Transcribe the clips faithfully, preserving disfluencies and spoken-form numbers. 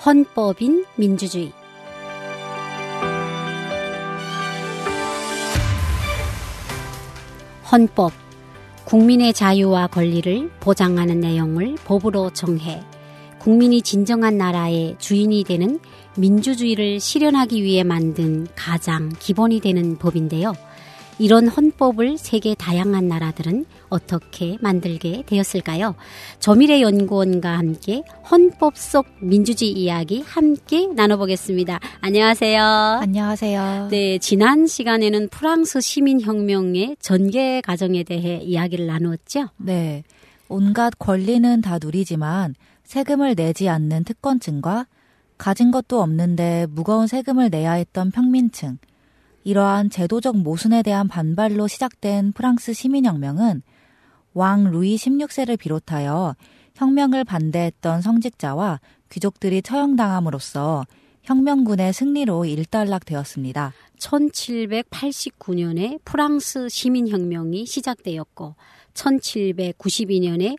헌법인 민주주의. 헌법, 국민의 자유와 권리를 보장하는 내용을 법으로 정해 국민이 진정한 나라의 주인이 되는 민주주의를 실현하기 위해 만든 가장 기본이 되는 법인데요. 이런 헌법을 세계 다양한 나라들은 어떻게 만들게 되었을까요? 조미래 연구원과 함께 헌법 속 민주주의 이야기 함께 나눠보겠습니다. 안녕하세요. 안녕하세요. 네, 지난 시간에는 프랑스 시민혁명의 전개 과정에 대해 이야기를 나누었죠? 네, 온갖 권리는 다 누리지만 세금을 내지 않는 특권층과 가진 것도 없는데 무거운 세금을 내야 했던 평민층, 이러한 제도적 모순에 대한 반발로 시작된 프랑스 시민혁명은 왕 루이 십육 세를 비롯하여 혁명을 반대했던 성직자와 귀족들이 처형당함으로써 혁명군의 승리로 일단락되었습니다. 천칠백팔십구 년에 프랑스 시민혁명이 시작되었고 천칠백구십이 년에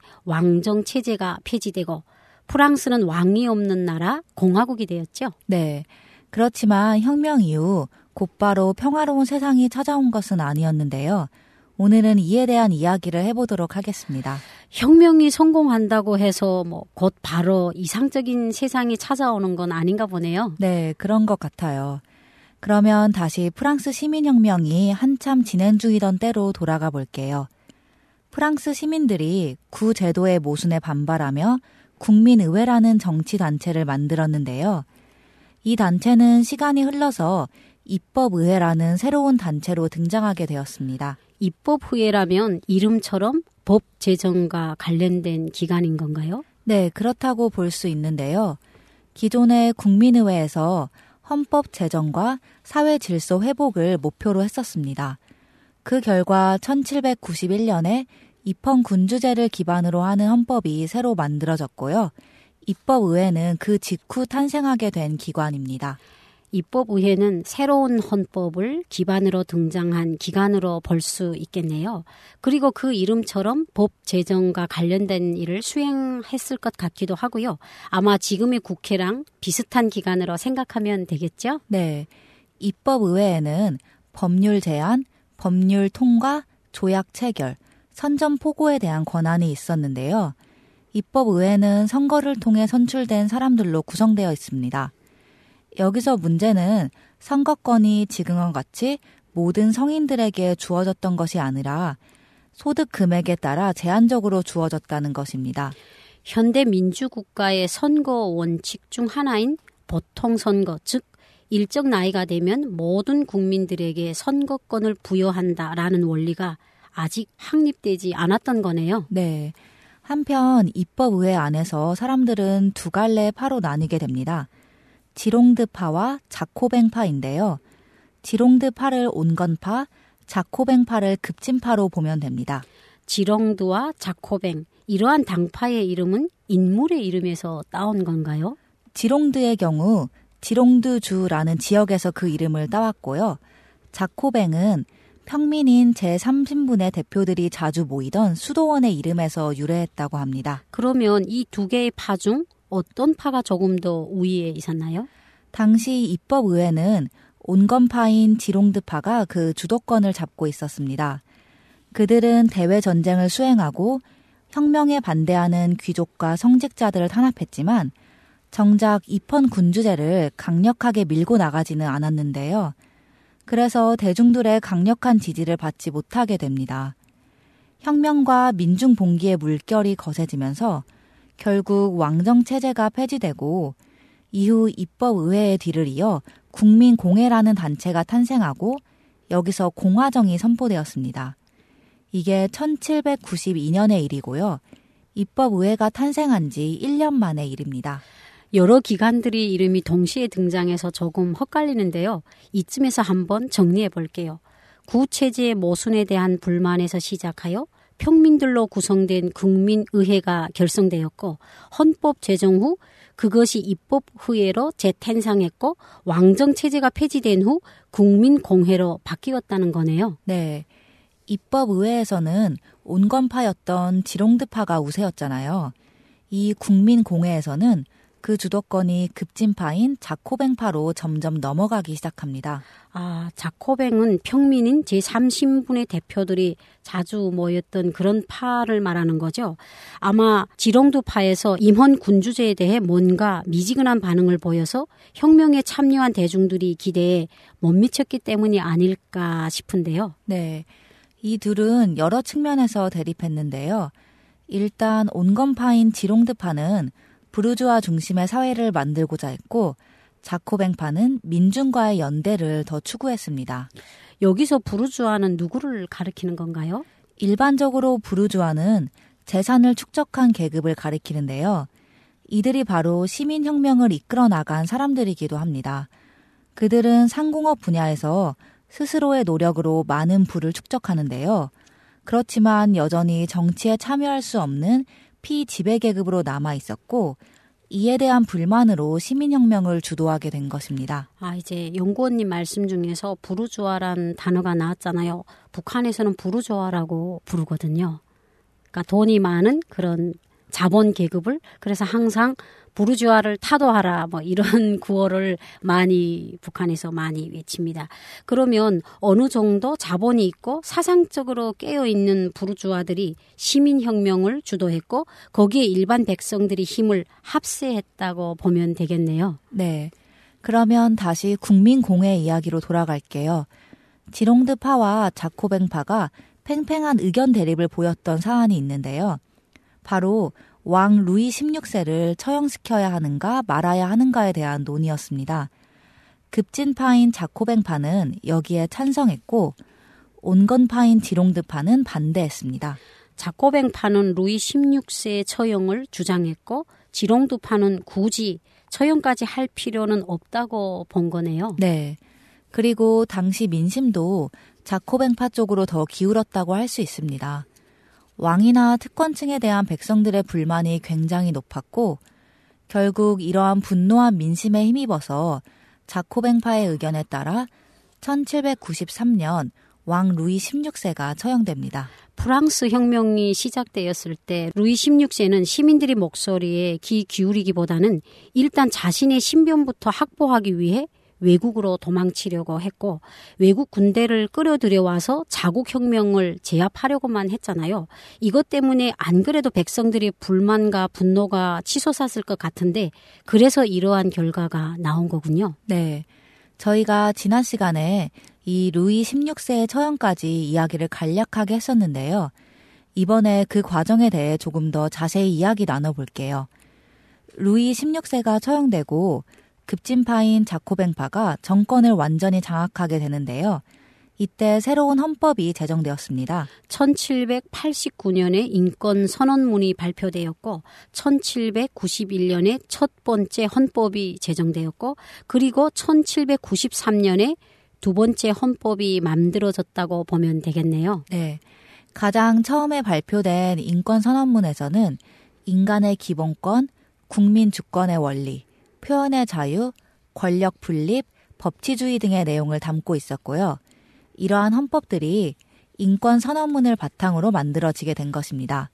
왕정체제가 폐지되고 프랑스는 왕이 없는 나라 공화국이 되었죠. 네, 그렇지만 혁명 이후 곧바로 평화로운 세상이 찾아온 것은 아니었는데요. 오늘은 이에 대한 이야기를 해보도록 하겠습니다. 혁명이 성공한다고 해서 뭐 곧 바로 이상적인 세상이 찾아오는 건 아닌가 보네요. 네, 그런 것 같아요. 그러면 다시 프랑스 시민혁명이 한참 진행 중이던 때로 돌아가 볼게요. 프랑스 시민들이 구제도의 모순에 반발하며 국민의회라는 정치단체를 만들었는데요. 이 단체는 시간이 흘러서 입법의회라는 새로운 단체로 등장하게 되었습니다. 입법의회라면 이름처럼 법 제정과 관련된 기관인 건가요? 네, 그렇다고 볼 수 있는데요. 기존의 국민의회에서 헌법 제정과 사회 질서 회복을 목표로 했었습니다. 그 결과 천칠백구십일 년에 입헌 군주제를 기반으로 하는 헌법이 새로 만들어졌고요. 입법의회는 그 직후 탄생하게 된 기관입니다. 입법의회는 새로운 헌법을 기반으로 등장한 기관으로 볼 수 있겠네요. 그리고 그 이름처럼 법 제정과 관련된 일을 수행했을 것 같기도 하고요. 아마 지금의 국회랑 비슷한 기관으로 생각하면 되겠죠? 네, 입법의회에는 법률 제안, 법률 통과, 조약 체결, 선전포고에 대한 권한이 있었는데요. 입법의회는 선거를 통해 선출된 사람들로 구성되어 있습니다. 여기서 문제는 선거권이 지금과 같이 모든 성인들에게 주어졌던 것이 아니라 소득 금액에 따라 제한적으로 주어졌다는 것입니다. 현대 민주국가의 선거 원칙 중 하나인 보통선거, 즉 일정 나이가 되면 모든 국민들에게 선거권을 부여한다라는 원리가 아직 확립되지 않았던 거네요. 네. 한편 입법의회 안에서 사람들은 두 갈래의 파로 나뉘게 됩니다. 지롱드파와 자코뱅파인데요. 지롱드파를 온건파, 자코뱅파를 급진파로 보면 됩니다. 지롱드와 자코뱅, 이러한 당파의 이름은 인물의 이름에서 따온 건가요? 지롱드의 경우 지롱드주라는 지역에서 그 이름을 따왔고요. 자코뱅은 평민인 제삼 신분의 대표들이 자주 모이던 수도원의 이름에서 유래했다고 합니다. 그러면 이 두 개의 파 중 어떤 파가 조금 더 우위에 있었나요? 당시 입법의회는 온건파인 지롱드파가 그 주도권을 잡고 있었습니다. 그들은 대외 전쟁을 수행하고 혁명에 반대하는 귀족과 성직자들을 탄압했지만 정작 입헌 군주제를 강력하게 밀고 나가지는 않았는데요. 그래서 대중들의 강력한 지지를 받지 못하게 됩니다. 혁명과 민중 봉기의 물결이 거세지면서 결국 왕정체제가 폐지되고 이후 입법의회의 뒤를 이어 국민공회라는 단체가 탄생하고 여기서 공화정이 선포되었습니다. 이게 천칠백구십이 년의 일이고요. 입법의회가 탄생한 지 일 년 만의 일입니다. 여러 기관들이 이름이 동시에 등장해서 조금 헛갈리는데요. 이쯤에서 한번 정리해 볼게요. 구체제의 모순에 대한 불만에서 시작하여 평민들로 구성된 국민의회가 결성되었고 헌법 제정 후 그것이 입법의회로 재탄생했고 왕정체제가 폐지된 후 국민공회로 바뀌었다는 거네요. 네, 입법의회에서는 온건파였던 지롱드파가 우세였잖아요. 이 국민공회에서는 그 주도권이 급진파인 자코뱅파로 점점 넘어가기 시작합니다. 아, 자코뱅은 평민인 제삼 신분의 대표들이 자주 모였던 그런 파를 말하는 거죠. 아마 지롱두파에서 임헌 군주제에 대해 뭔가 미지근한 반응을 보여서 혁명에 참여한 대중들이 기대에 못 미쳤기 때문이 아닐까 싶은데요. 네, 이 둘은 여러 측면에서 대립했는데요. 일단 온건파인 지롱드파는 부르주아 중심의 사회를 만들고자 했고 자코뱅파는 민중과의 연대를 더 추구했습니다. 여기서 부르주아는 누구를 가리키는 건가요? 일반적으로 부르주아는 재산을 축적한 계급을 가리키는데요. 이들이 바로 시민혁명을 이끌어 나간 사람들이기도 합니다. 그들은 상공업 분야에서 스스로의 노력으로 많은 부를 축적하는데요. 그렇지만 여전히 정치에 참여할 수 없는 피지배계급으로 남아 있었고 이에 대한 불만으로 시민혁명을 주도하게 된 것입니다. 아, 이제 연구원님 말씀 중에서 부르주아란 단어가 나왔잖아요. 북한에서는 부르주아라고 부르거든요. 그러니까 돈이 많은 그런 자본 계급을, 그래서 항상 부르주아를 타도하라 뭐 이런 구호를 많이 북한에서 많이 외칩니다. 그러면 어느 정도 자본이 있고 사상적으로 깨어있는 부르주아들이 시민혁명을 주도했고 거기에 일반 백성들이 힘을 합세했다고 보면 되겠네요. 네, 그러면 다시 국민공회 이야기로 돌아갈게요. 지롱드파와 자코뱅파가 팽팽한 의견 대립을 보였던 사안이 있는데요. 바로 왕 루이 십육 세를 처형시켜야 하는가 말아야 하는가에 대한 논의였습니다. 급진파인 자코뱅파는 여기에 찬성했고 온건파인 지롱드파는 반대했습니다. 자코뱅파는 루이 십육 세의 처형을 주장했고 지롱드파는 굳이 처형까지 할 필요는 없다고 본 거네요. 네. 그리고 당시 민심도 자코뱅파 쪽으로 더 기울었다고 할 수 있습니다. 왕이나 특권층에 대한 백성들의 불만이 굉장히 높았고 결국 이러한 분노한 민심에 힘입어서 자코뱅파의 의견에 따라 천칠백구십삼 년 왕 루이 십육 세가 처형됩니다. 프랑스 혁명이 시작되었을 때 루이 십육 세는 시민들의 목소리에 귀 기울이기보다는 일단 자신의 신변부터 확보하기 위해 외국으로 도망치려고 했고 외국 군대를 끌어들여와서 자국혁명을 제압하려고만 했잖아요. 이것 때문에 안 그래도 백성들의 불만과 분노가 치솟았을 것 같은데 그래서 이러한 결과가 나온 거군요. 네, 저희가 지난 시간에 이 루이 십육 세의 처형까지 이야기를 간략하게 했었는데요. 이번에 그 과정에 대해 조금 더 자세히 이야기 나눠볼게요. 루이 십육 세가 처형되고 급진파인 자코뱅파가 정권을 완전히 장악하게 되는데요. 이때 새로운 헌법이 제정되었습니다. 천칠백팔십구 년에 인권선언문이 발표되었고 천칠백구십일 년에 첫 번째 헌법이 제정되었고 그리고 천칠백구십삼 년에 두 번째 헌법이 만들어졌다고 보면 되겠네요. 네, 가장 처음에 발표된 인권선언문에서는 인간의 기본권, 국민 주권의 원리, 표현의 자유, 권력 분립, 법치주의 등의 내용을 담고 있었고요. 이러한 헌법들이 인권선언문을 바탕으로 만들어지게 된 것입니다.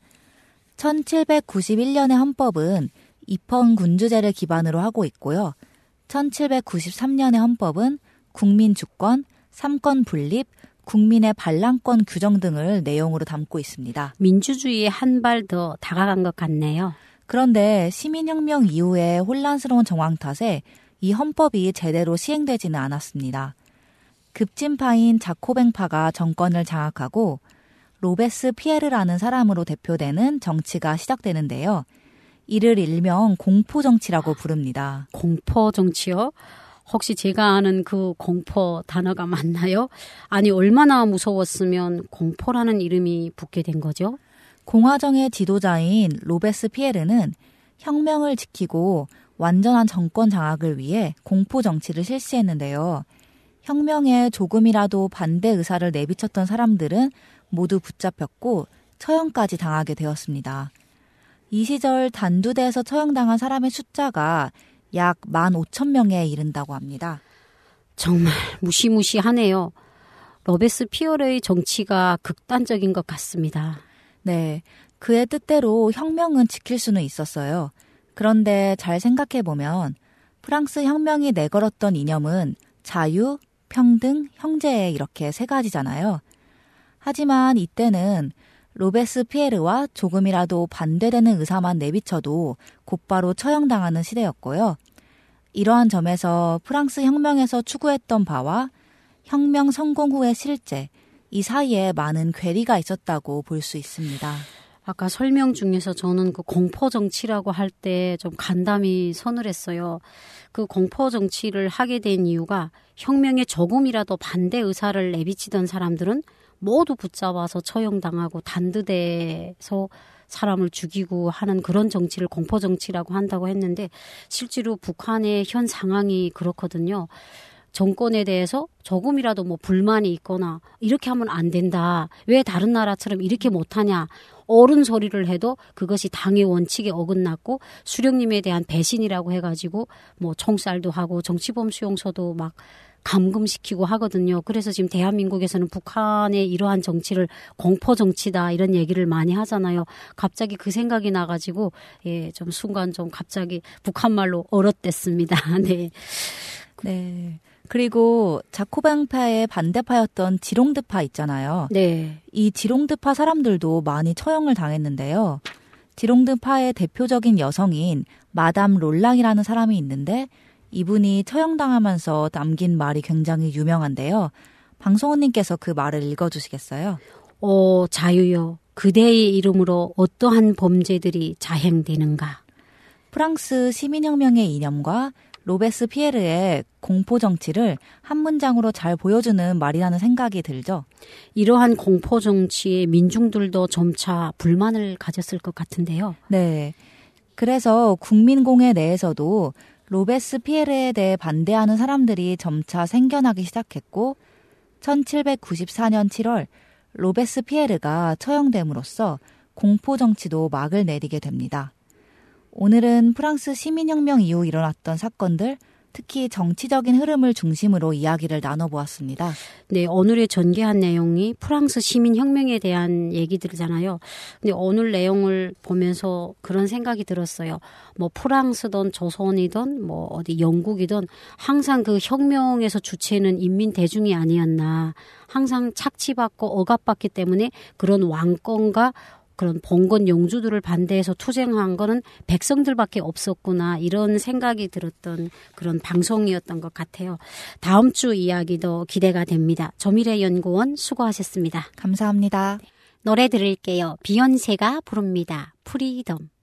천칠백구십일 년의 헌법은 입헌 군주제를 기반으로 하고 있고요. 천칠백구십삼 년의 헌법은 국민 주권, 삼권 분립, 국민의 반란권 규정 등을 내용으로 담고 있습니다. 민주주의에 한 발 더 다가간 것 같네요. 그런데 시민혁명 이후에 혼란스러운 정황 탓에 이 헌법이 제대로 시행되지는 않았습니다. 급진파인 자코뱅파가 정권을 장악하고 로베스 피에르라는 사람으로 대표되는 정치가 시작되는데요. 이를 일명 공포정치라고 부릅니다. 공포정치요? 혹시 제가 아는 그 공포 단어가 맞나요? 아니 얼마나 무서웠으면 공포라는 이름이 붙게 된 거죠? 공화정의 지도자인 로베스 피에르는 혁명을 지키고 완전한 정권 장악을 위해 공포 정치를 실시했는데요. 혁명에 조금이라도 반대 의사를 내비쳤던 사람들은 모두 붙잡혔고 처형까지 당하게 되었습니다. 이 시절 단두대에서 처형당한 사람의 숫자가 약 만 오천 명에 이른다고 합니다. 정말 무시무시하네요. 로베스 피에르의 정치가 극단적인 것 같습니다. 네, 그의 뜻대로 혁명은 지킬 수는 있었어요. 그런데 잘 생각해보면 프랑스 혁명이 내걸었던 이념은 자유, 평등, 형제 이렇게 세 가지잖아요. 하지만 이때는 로베스피에르와 조금이라도 반대되는 의사만 내비쳐도 곧바로 처형당하는 시대였고요. 이러한 점에서 프랑스 혁명에서 추구했던 바와 혁명 성공 후의 실제, 이 사이에 많은 괴리가 있었다고 볼 수 있습니다. 아까 설명 중에서 저는 그 공포 정치라고 할 때 좀 간담이 서늘했어요. 그 공포 정치를 하게 된 이유가 혁명에 조금이라도 반대 의사를 내비치던 사람들은 모두 붙잡아서 처형당하고 단두대에서 사람을 죽이고 하는 그런 정치를 공포 정치라고 한다고 했는데 실제로 북한의 현 상황이 그렇거든요. 정권에 대해서 조금이라도 뭐 불만이 있거나 이렇게 하면 안 된다. 왜 다른 나라처럼 이렇게 못하냐. 옳은 소리를 해도 그것이 당의 원칙에 어긋났고 수령님에 대한 배신이라고 해가지고 뭐 총살도 하고 정치범 수용소도 막 감금시키고 하거든요. 그래서 지금 대한민국에서는 북한의 이러한 정치를 공포 정치다 이런 얘기를 많이 하잖아요. 갑자기 그 생각이 나가지고 예, 좀 순간 좀 갑자기 북한말로 얼었댔습니다. 네. 네. 그리고 자코방파의 반대파였던 지롱드파 있잖아요. 네. 이 지롱드파 사람들도 많이 처형을 당했는데요. 지롱드파의 대표적인 여성인 마담 롤랑이라는 사람이 있는데 이분이 처형당하면서 남긴 말이 굉장히 유명한데요. 방송원님께서 그 말을 읽어주시겠어요? 오, 자유여. 그대의 이름으로 어떠한 범죄들이 자행되는가? 프랑스 시민혁명의 이념과 로베스피에르의 공포 정치를 한 문장으로 잘 보여주는 말이라는 생각이 들죠. 이러한 공포 정치에 민중들도 점차 불만을 가졌을 것 같은데요. 네. 그래서 국민공회 내에서도 로베스피에르에 대해 반대하는 사람들이 점차 생겨나기 시작했고 천칠백구십사 년 칠월 로베스피에르가 처형됨으로써 공포 정치도 막을 내리게 됩니다. 오늘은 프랑스 시민혁명 이후 일어났던 사건들, 특히 정치적인 흐름을 중심으로 이야기를 나눠보았습니다. 네, 오늘의 전개한 내용이 프랑스 시민혁명에 대한 얘기들이잖아요. 근데 오늘 내용을 보면서 그런 생각이 들었어요. 뭐 프랑스든 조선이든 뭐 어디 영국이든 항상 그 혁명에서 주체는 인민 대중이 아니었나. 항상 착취받고 억압받기 때문에 그런 왕권과 그런 봉건 영주들을 반대해서 투쟁한 거는 백성들밖에 없었구나 이런 생각이 들었던 그런 방송이었던 것 같아요. 다음 주 이야기도 기대가 됩니다. 조미래 연구원 수고하셨습니다. 감사합니다. 네. 노래 들을게요. 비욘세가 부릅니다. 프리덤.